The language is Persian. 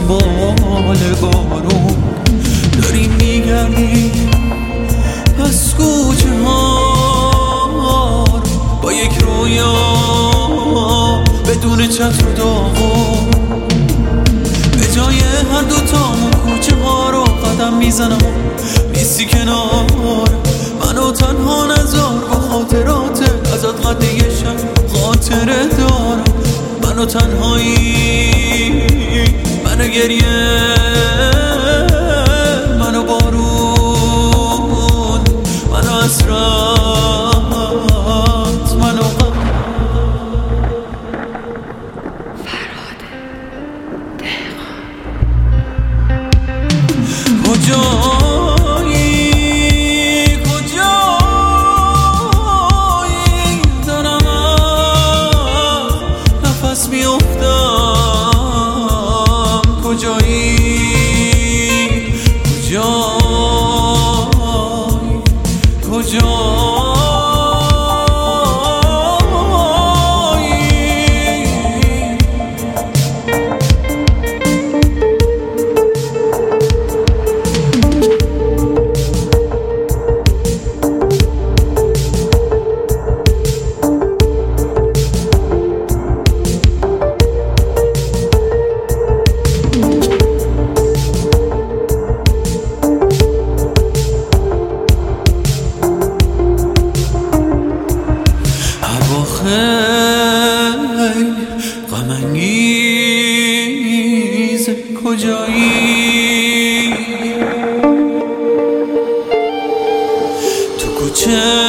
دنبال بارون داریم میگردیم از کوچه ها با یک رویا بدون چتر و داغون. به جای هر دوتامون کوچه ها رو قدم میزنم نیستی کنار منو تنها نذار، با خاطرات ازت قد یه شب خاطره دارم. منو تنهایی، منو گریه، منو بارون، منو حسرت، منو غم. فرهاد دهقان کجایی دارم از نفس میافتم. کجایی خیلی غم انگیز کجایی تو کوچه